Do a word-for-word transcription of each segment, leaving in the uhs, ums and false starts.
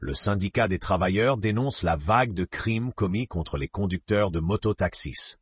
Le syndicat des travailleurs dénonce la vague de crimes commis contre les conducteurs de mototaxis.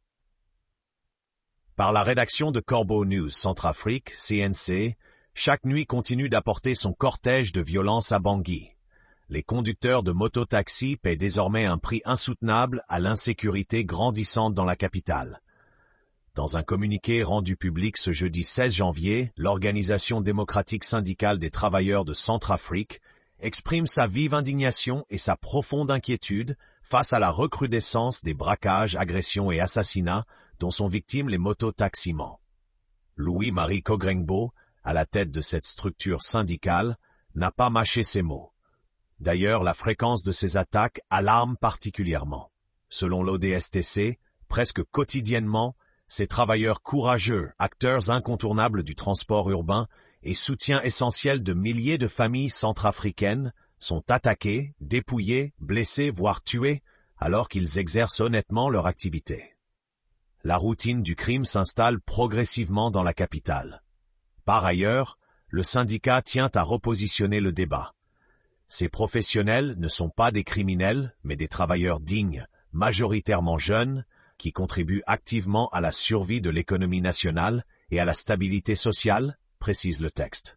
Par la rédaction de Corbeau News Centrafrique, C N C, chaque nuit continue d'apporter son cortège de violence à Bangui. Les conducteurs de mototaxis paient désormais un prix insoutenable à l'insécurité grandissante dans la capitale. Dans un communiqué rendu public ce jeudi seize janvier, l'Organisation démocratique syndicale des travailleurs de Centrafrique exprime sa vive indignation et sa profonde inquiétude face à la recrudescence des braquages, agressions et assassinats dont sont victimes les mototaximans. Louis-Marie Kogrengbo, à la tête de cette structure syndicale, n'a pas mâché ses mots. D'ailleurs, la fréquence de ces attaques alarme particulièrement. Selon l'O D S T C, presque quotidiennement, ces travailleurs courageux, acteurs incontournables du transport urbain et soutien essentiel de milliers de familles centrafricaines, sont attaqués, dépouillés, blessés, voire tués, alors qu'ils exercent honnêtement leur activité. La routine du crime s'installe progressivement dans la capitale. Par ailleurs, le syndicat tient à repositionner le débat. Ces professionnels ne sont pas des criminels, mais des travailleurs dignes, majoritairement jeunes, qui contribuent activement à la survie de l'économie nationale et à la stabilité sociale, précise le texte.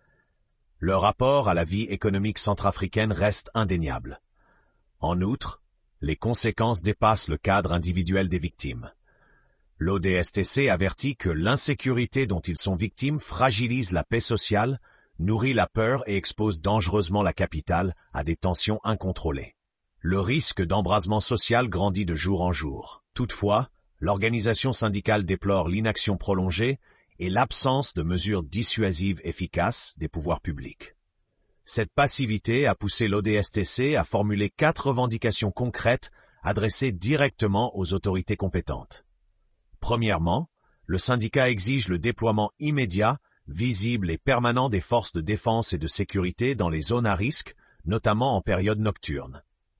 Leur rapport à la vie économique centrafricaine reste indéniable. En outre, les conséquences dépassent le cadre individuel des victimes. L'O D S T C avertit que l'insécurité dont ils sont victimes fragilise la paix sociale, nourrit la peur et expose dangereusement la capitale à des tensions incontrôlées. Le risque d'embrasement social grandit de jour en jour. Toutefois, l'organisation syndicale déplore l'inaction prolongée et l'absence de mesures dissuasives efficaces des pouvoirs publics. Cette passivité a poussé l'O D S T C à formuler quatre revendications concrètes adressées directement aux autorités compétentes. Premièrement, le syndicat exige le déploiement immédiat, visible et permanent des forces de défense et de sécurité dans les zones à risque, notamment en période nocturne.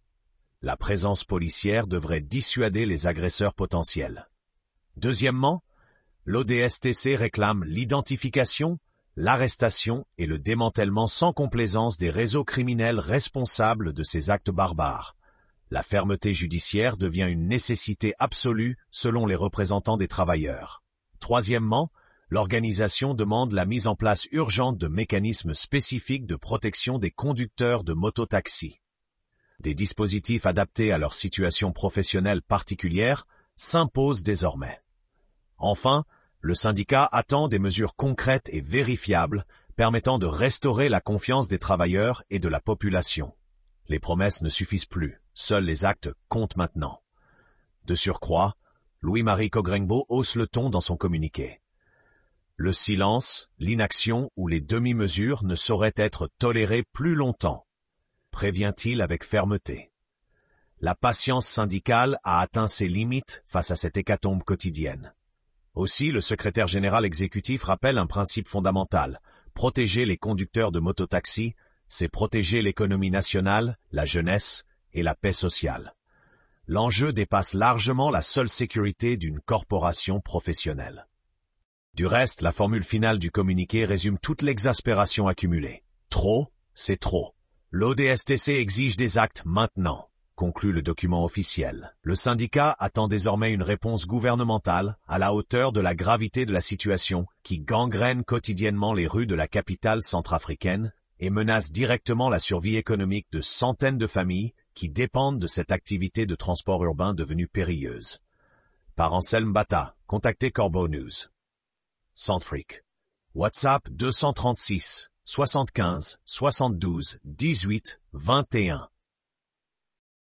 La présence policière devrait dissuader les agresseurs potentiels. Deuxièmement, l'O D S T C réclame l'identification, l'arrestation et le démantèlement sans complaisance des réseaux criminels responsables de ces actes barbares. La fermeté judiciaire devient une nécessité absolue selon les représentants des travailleurs. Troisièmement, l'organisation demande la mise en place urgente de mécanismes spécifiques de protection des conducteurs de mototaxis. Des dispositifs adaptés à leur situation professionnelle particulière s'imposent désormais. Enfin, le syndicat attend des mesures concrètes et vérifiables permettant de restaurer la confiance des travailleurs et de la population. Les promesses ne suffisent plus, seuls les actes comptent maintenant. De surcroît, Louis-Marie Kogrengbo hausse le ton dans son communiqué. Le silence, l'inaction ou les demi-mesures ne sauraient être tolérés plus longtemps, prévient-il avec fermeté. La patience syndicale a atteint ses limites face à cette hécatombe quotidienne. Aussi, le secrétaire général exécutif rappelle un principe fondamental. Protéger les conducteurs de mototaxis, c'est protéger l'économie nationale, la jeunesse et la paix sociale. L'enjeu dépasse largement la seule sécurité d'une corporation professionnelle. Du reste, la formule finale du communiqué résume toute l'exaspération accumulée. Trop, c'est trop. L'O D S T C exige des actes maintenant, conclut le document officiel. Le syndicat attend désormais une réponse gouvernementale à la hauteur de la gravité de la situation qui gangrène quotidiennement les rues de la capitale centrafricaine et menace directement la survie économique de centaines de familles qui dépendent de cette activité de transport urbain devenue périlleuse. Par Anselme Bata, contactez Corbeau News. Centrafrique. WhatsApp deux cent trente-six, soixante-quinze, soixante-douze, dix-huit, vingt et un.